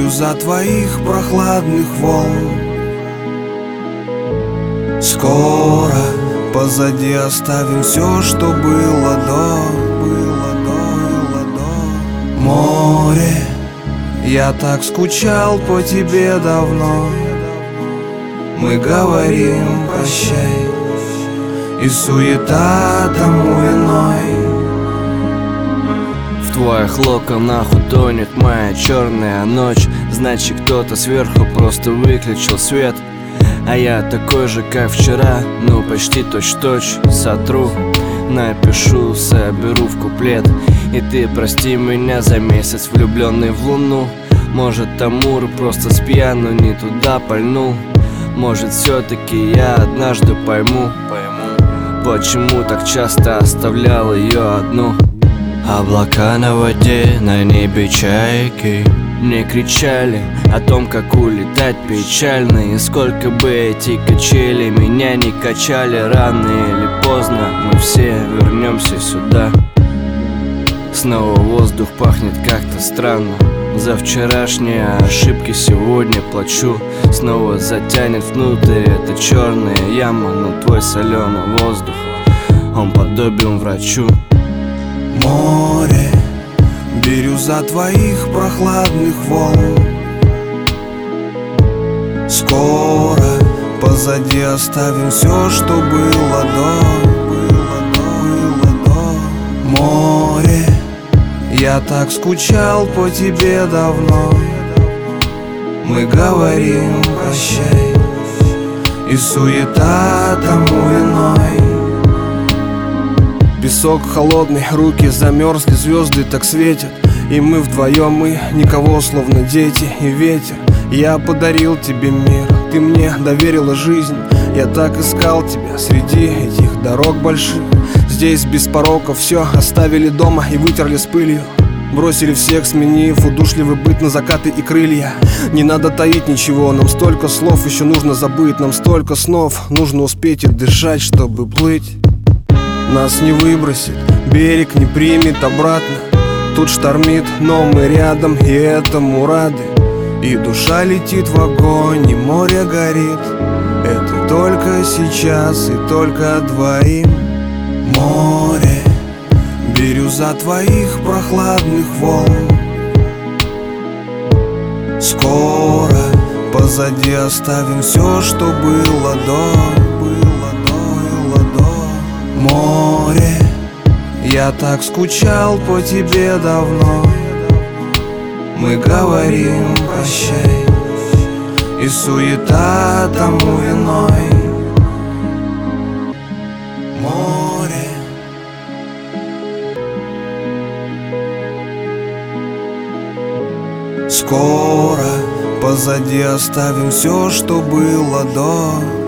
бирюза твоих прохладных волн. Скоро позади оставим все, что было до. Море, я так скучал по тебе давно. Мы говорим прощай, и суета тому виной. В твоих локонах утонет моя черная ночь. Значит, кто-то сверху просто выключил свет. А я такой же, как вчера, ну почти точь-в-точь. Сотру, напишу, соберу в куплет. И ты прости меня за месяц, влюбленный в луну. Может, Амур просто с пьяну не туда пальнул. Может, все-таки я однажды пойму, почему так часто оставлял ее одну. Облака на воде, на небе чайки Мне кричали о том, как улетать печально. И сколько бы эти качели меня не качали, рано или поздно мы все вернемся сюда. Снова воздух пахнет как-то странно. За вчерашние ошибки сегодня плачу. Снова затянет внутрь эта черная яма. Но твой соленый воздух, он подобен врачу. Море, бирюза твоих прохладных волн. Скоро позади оставим все, что было до. Море, я так скучал по тебе давно. Мы говорим прощай, и суета тому виной. Песок холодный, руки замерзли, звезды так светят. И мы вдвоем, мы никого, словно дети и ветер. Я подарил тебе мир, ты мне доверила жизнь. Я так искал тебя среди этих дорог больших. Здесь без пороков все оставили дома и вытерли с пылью. Бросили всех, сменив удушливый быт на закаты и крылья. Не надо таить ничего, нам столько слов еще нужно забыть. Нам столько снов нужно успеть и дышать, чтобы плыть. Нас не выбросит, берег не примет обратно. Тут штормит, но мы рядом, и этому рады. И душа летит в огонь, и море горит. Это только сейчас и только двоим. Море, бирюза твоих прохладных волн. Скоро позади оставим все, что было до. Море, я так скучал по тебе давно. Мы говорим прощай, и суета тому виной. Море, скоро позади оставим все, что было до.